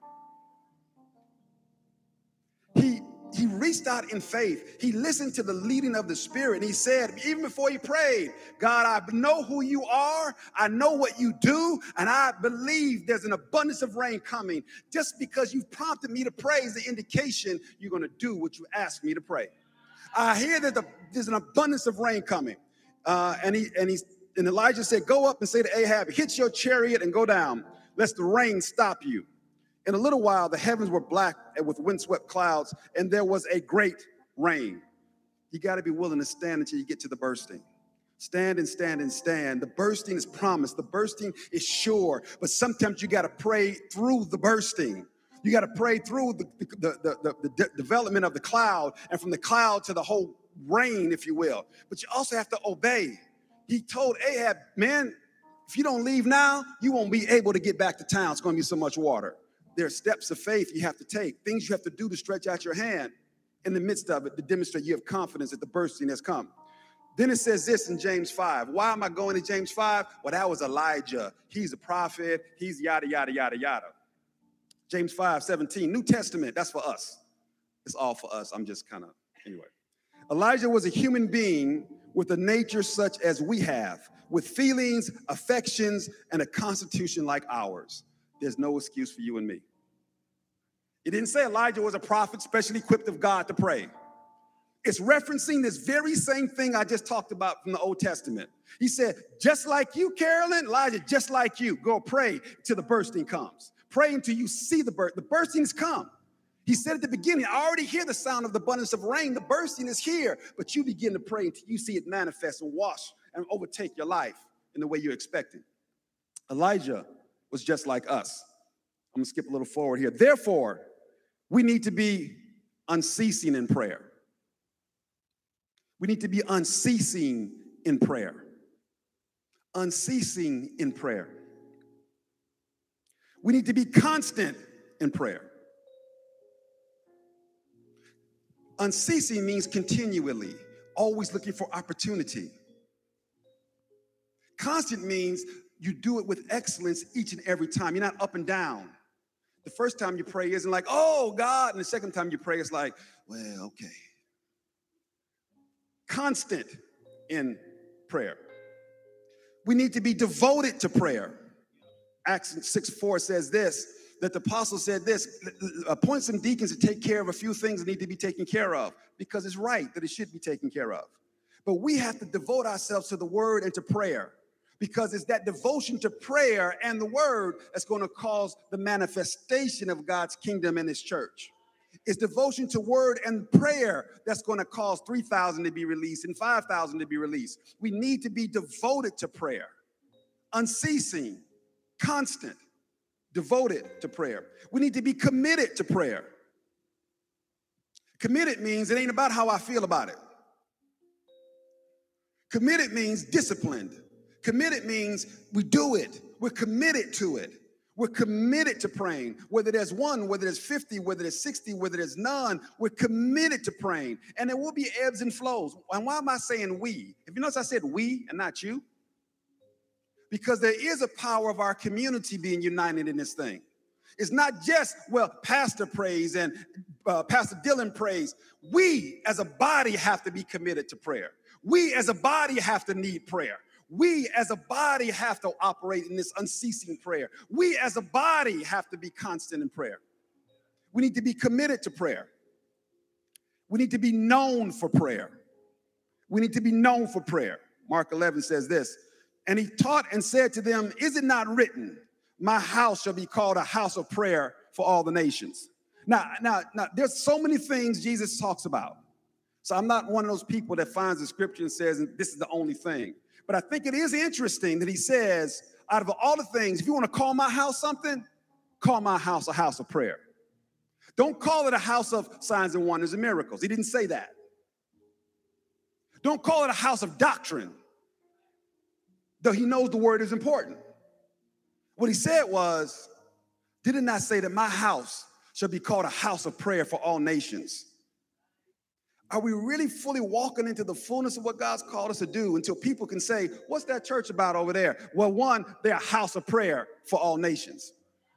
He, he reached out in faith. He listened to the leading of the Spirit. And he said, even before he prayed, God, I know who you are. I know what you do. And I believe there's an abundance of rain coming. Just because you've prompted me to pray is the indication you're going to do what you asked me to pray. I hear that the, there's an abundance of rain coming. Uh, and he and he's and Elijah said, go up and say to Ahab, hitch your chariot and go down, lest the rain stop you. In a little while, the heavens were black with windswept clouds, and there was a great rain. You got to be willing to stand until you get to the bursting. Stand and stand and stand. The bursting is promised. The bursting is sure. But sometimes you got to pray through the bursting. You got to pray through the, the, the, the, the de- development of the cloud, and from the cloud to the whole rain, if you will. But you also have to obey. He told Ahab, man, if you don't leave now, you won't be able to get back to town. It's going to be so much water. There are steps of faith you have to take, things you have to do to stretch out your hand in the midst of it to demonstrate you have confidence that the bursting has come. Then it says this in James five. Why am I going to James five? Well, that was Elijah. He's a prophet. He's yada, yada, yada, yada. James five seventeen, New Testament, that's for us. It's all for us. I'm just kind of, anyway. Elijah was a human being with a nature such as we have, with feelings, affections, and a constitution like ours. There's no excuse for you and me. It didn't say Elijah was a prophet specially equipped of God to pray. It's referencing this very same thing I just talked about from the Old Testament. He said, just like you, Carolyn, Elijah, just like you, go pray till the bursting comes. Pray until you see the burst. The bursting has come. He said at the beginning, I already hear the sound of the abundance of rain. The bursting is here. But you begin to pray until you see it manifest and wash and overtake your life in the way you expect it. Elijah was just like us. I'm going to skip a little forward here. Therefore, we need to be unceasing in prayer. We need to be unceasing in prayer. Unceasing in prayer. We need to be constant in prayer. Unceasing means continually, always looking for opportunity. Constant means you do it with excellence each and every time. You're not up and down. The first time you pray isn't like, oh, God. And the second time you pray is like, well, okay. Constant in prayer. We need to be devoted to prayer. Acts six four says this, that the apostle said this, appoint some deacons to take care of a few things that need to be taken care of, because it's right that it should be taken care of. But we have to devote ourselves to the word and to prayer, because it's that devotion to prayer and the word that's going to cause the manifestation of God's kingdom in his church. It's devotion to word and prayer that's going to cause three thousand to be released and five thousand to be released. We need to be devoted to prayer, unceasing, constant, devoted to prayer. We need to be committed to prayer. Committed means it ain't about how I feel about it. Committed means disciplined. Committed means we do it. We're committed to it. We're committed to praying. Whether there's one, whether there's fifty, whether there's sixty, whether there's none, we're committed to praying. And there will be ebbs and flows. And why am I saying we? If you notice I said we and not you. Because there is a power of our community being united in this thing. It's not just, well, Pastor prays and uh, Pastor Dylan prays. We as a body have to be committed to prayer. We as a body have to need prayer. We as a body have to operate in this unceasing prayer. We as a body have to be constant in prayer. We need to be committed to prayer. We need to be known for prayer. We need to be known for prayer. Mark eleven says this, and he taught and said to them, is it not written, my house shall be called a house of prayer for all the nations? Now, now, now there's so many things Jesus talks about. So I'm not one of those people that finds the scripture and says, this is the only thing. But I think it is interesting that he says, out of all the things, if you want to call my house something, call my house a house of prayer. Don't call it a house of signs and wonders and miracles. He didn't say that. Don't call it a house of doctrine, though he knows the word is important. What he said was, did it not say that my house shall be called a house of prayer for all nations? Are we really fully walking into the fullness of what God's called us to do until people can say, what's that church about over there? Well, one, they're a house of prayer for all nations.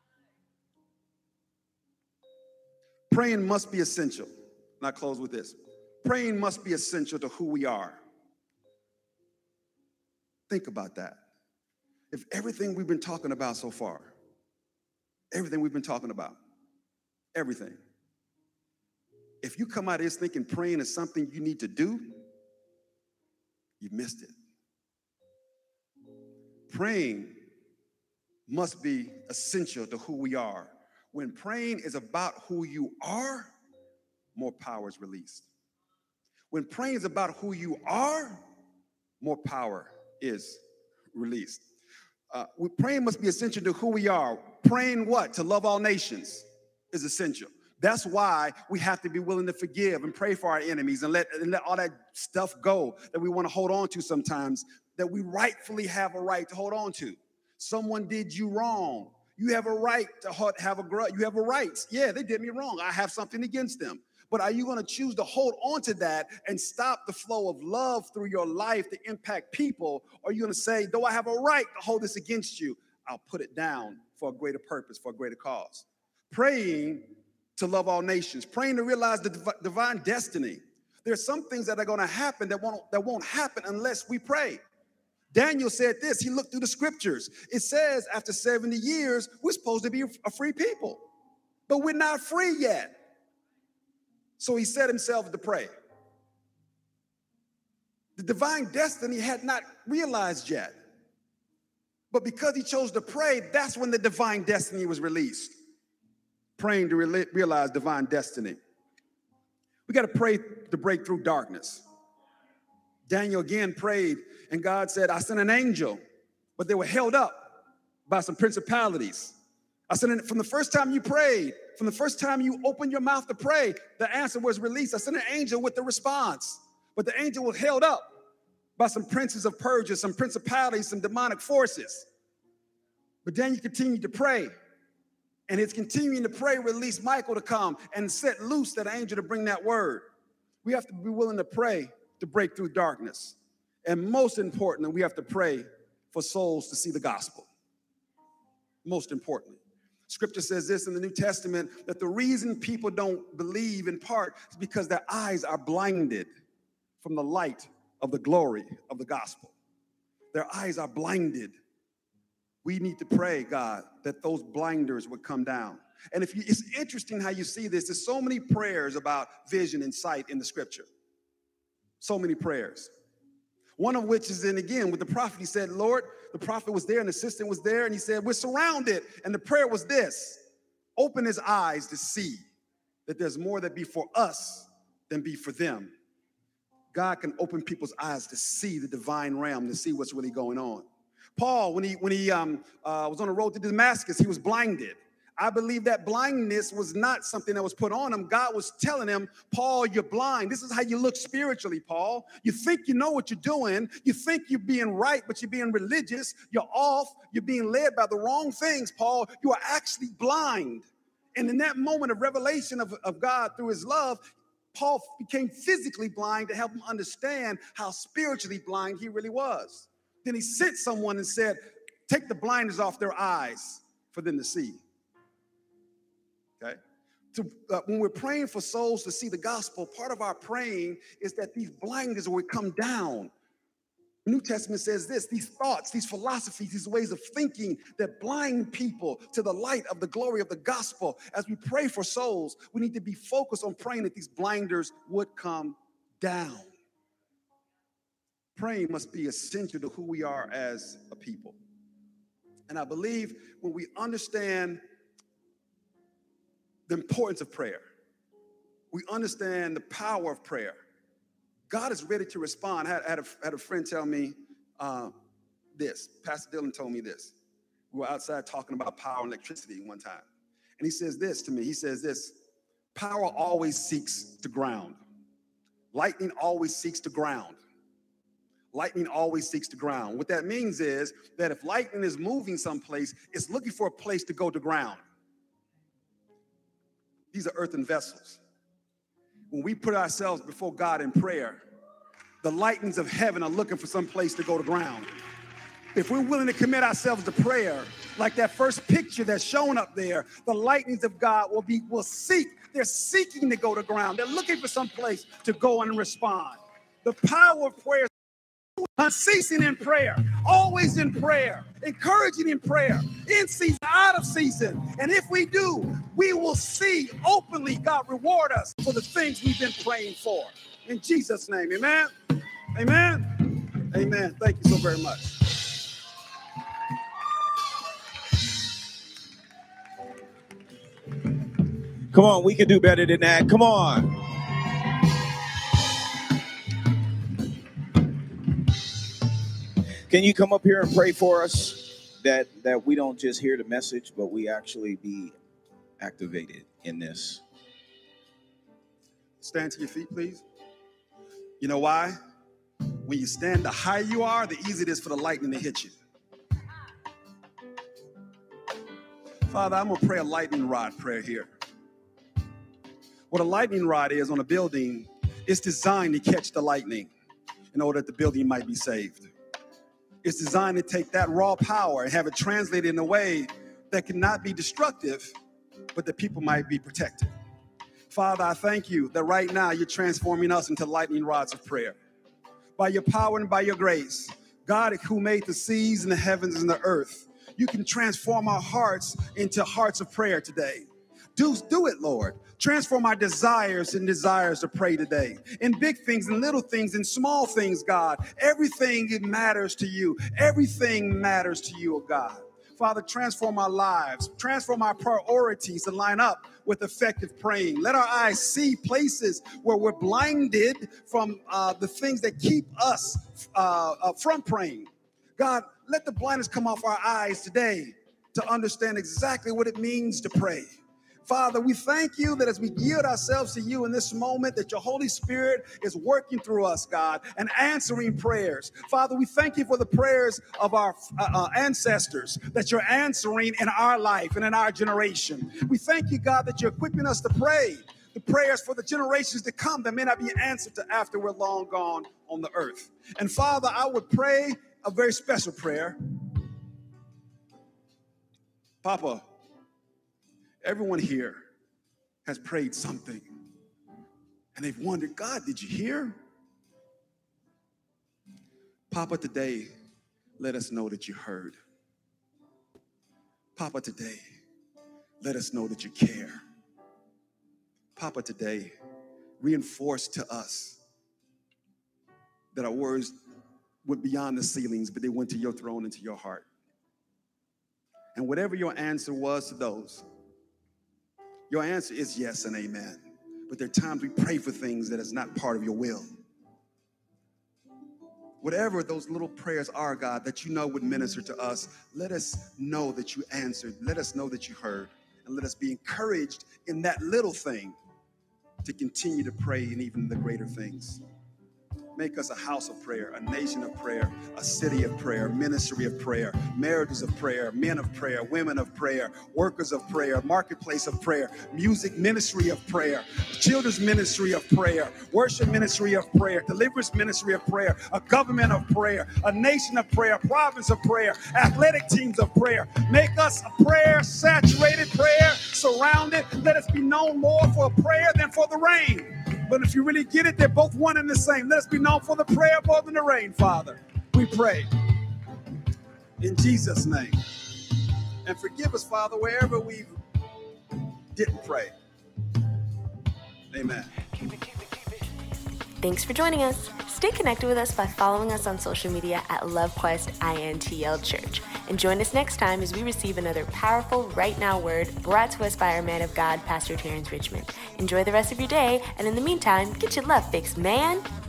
Praying must be essential. And I close with this. Praying must be essential to who we are. Think about that. If everything we've been talking about so far, everything we've been talking about, everything, if you come out of this thinking praying is something you need to do, you missed it. Praying must be essential to who we are. When praying is about who you are, more power is released. When praying is about who you are, more power is released. Uh, praying must be essential to who we are. Praying what? To love all nations is essential. That's why we have to be willing to forgive and pray for our enemies and let, and let all that stuff go that we want to hold on to sometimes, that we rightfully have a right to hold on to. Someone did you wrong. You have a right to have a grudge. You have a right. Yeah, they did me wrong. I have something against them. But are you going to choose to hold on to that and stop the flow of love through your life to impact people? Or are you going to say, though I have a right to hold this against you, I'll put it down for a greater purpose, for a greater cause? Praying to love all nations, praying to realize the div- divine destiny. There's some things that are going to happen that won't, that won't happen unless we pray. Daniel said this, he looked through the scriptures. It says after seventy years, we're supposed to be a free people, but we're not free yet. So he set himself to pray. The divine destiny had not realized yet, but because he chose to pray, that's when the divine destiny was released. Praying to re- realize divine destiny. We got to pray to break through darkness. Daniel again prayed, and God said, I sent an angel, but they were held up by some principalities. I sent it from the first time you prayed, from the first time you opened your mouth to pray, the answer was released. I sent an angel with the response, but the angel was held up by some princes of Persia, some principalities, some demonic forces. But Daniel continued to pray. And it's continuing to pray, release Michael to come and set loose that angel to bring that word. We have to be willing to pray to break through darkness. And most importantly, we have to pray for souls to see the gospel. Most importantly. Scripture says this in the New Testament, that the reason people don't believe in part is because their eyes are blinded from the light of the glory of the gospel. their eyes are blinded. We need to pray, God, that those blinders would come down. And if you, it's interesting how you see this. There's so many prayers about vision and sight in the scripture. So many prayers. One of which is in, again, with the prophet, he said, Lord, the prophet was there and the assistant was there, and he said, we're surrounded. And the prayer was this: open his eyes to see that there's more that be for us than be for them. God can open people's eyes to see the divine realm, to see what's really going on. Paul, when he when he um, uh, was on the road to Damascus, he was blinded. I believe that blindness was not something that was put on him. God was telling him, Paul, you're blind. This is how you look spiritually, Paul. You think you know what you're doing. You think you're being right, but you're being religious. You're off. You're being led by the wrong things, Paul. You are actually blind. And in that moment of revelation of, of God through his love, Paul became physically blind to help him understand how spiritually blind he really was. Then he sent someone and said, take the blinders off their eyes for them to see. Okay? To, uh, when we're praying for souls to see the gospel, part of our praying is that these blinders would come down. The New Testament says this: these thoughts, these philosophies, these ways of thinking that blind people to the light of the glory of the gospel. As we pray for souls, we need to be focused on praying that these blinders would come down. Praying must be essential to who we are as a people. And I believe when we understand the importance of prayer, we understand the power of prayer, God is ready to respond. I had, had, a, had a friend tell me uh, this. Pastor Dylan told me this. We were outside talking about power and electricity one time. And he says this to me. He says this: power always seeks to ground. Lightning always seeks to ground. Lightning always seeks to ground. What that means is that if lightning is moving someplace, it's looking for a place to go to ground. These are earthen vessels. When we put ourselves before God in prayer, the lightnings of heaven are looking for some place to go to ground. If we're willing to commit ourselves to prayer, like that first picture that's shown up there, the lightnings of God will be will seek. They're seeking to go to ground. They're looking for some place to go and respond. The power of prayer. Unceasing in prayer, always in prayer, encouraging in prayer, in season, out of season. And if we do, we will see openly God reward us for the things we've been praying for. In Jesus' name, amen? Amen? Amen. Thank you so very much. Come on, we can do better than that. Come on. Can you come up here and pray for us that, that we don't just hear the message, but we actually be activated in this? Stand to your feet, please. You know why? When you stand, the higher you are, the easier it is for the lightning to hit you. Father, I'm going to pray a lightning rod prayer here. What a lightning rod is on a building, it's designed to catch the lightning in order that the building might be saved. It's designed to take that raw power and have it translated in a way that cannot be destructive, but that people might be protected. Father, I thank you that right now you're transforming us into lightning rods of prayer. By your power and by your grace, God who made the seas and the heavens and the earth, you can transform our hearts into hearts of prayer today. Do, do it, Lord. Transform our desires and desires to pray today. In big things and little things and small things, God. Everything it matters to you. Everything matters to you, oh God. Father, transform our lives. Transform our priorities to line up with effective praying. Let our eyes see places where we're blinded from uh, the things that keep us uh, uh, from praying. God, let the blindness come off our eyes today to understand exactly what it means to pray. Father, we thank you that as we yield ourselves to you in this moment, that your Holy Spirit is working through us, God, and answering prayers. Father, we thank you for the prayers of our uh, uh, ancestors that you're answering in our life and in our generation. We thank you, God, that you're equipping us to pray the prayers for the generations to come that may not be answered to after we're long gone on the earth. And Father, I would pray a very special prayer. Papa, everyone here has prayed something, and they've wondered, God, did you hear? Papa, today, let us know that you heard. Papa, today, let us know that you care. Papa, today, reinforce to us that our words went beyond the ceilings, but they went to your throne and to your heart. And whatever your answer was to those, your answer is yes and amen. But there are times we pray for things that is not part of your will. Whatever those little prayers are, God, that you know would minister to us, let us know that you answered. Let us know that you heard. And let us be encouraged in that little thing to continue to pray in even the greater things. Make us a house of prayer, a nation of prayer, a city of prayer, ministry of prayer, marriages of prayer, men of prayer, women of prayer, workers of prayer, marketplace of prayer, music ministry of prayer, children's ministry of prayer, worship ministry of prayer, deliverance ministry of prayer, a government of prayer, a nation of prayer, province of prayer, athletic teams of prayer. Make us a prayer, saturated prayer, surrounded. Let us be known more for prayer than for the rain. But if you really get it, they're both one and the same. Let us be known for the prayer more than the rain, Father. We pray in Jesus' name. And forgive us, Father, wherever we didn't pray. Amen. Thanks for joining us. Stay connected with us by following us on social media at LoveQuest I N T L Church. And join us next time as we receive another powerful Right Now word brought to us by our man of God, Pastor Terrence Richmond. Enjoy the rest of your day, and in the meantime, get your love fixed, man.